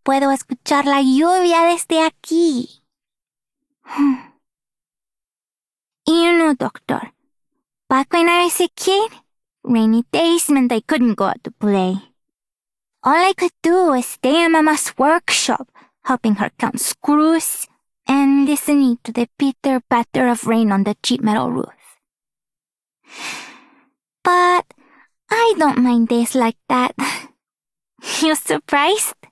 puedo escuchar la lluvia desde aquí. Doctor, back when I was a kid, rainy days meant I couldn't go out to play. All I could do was stay in Mama's workshop, helping her count screws and listening to the pitter patter of rain on the cheap metal roof. But I don't mind days like that. You surprised?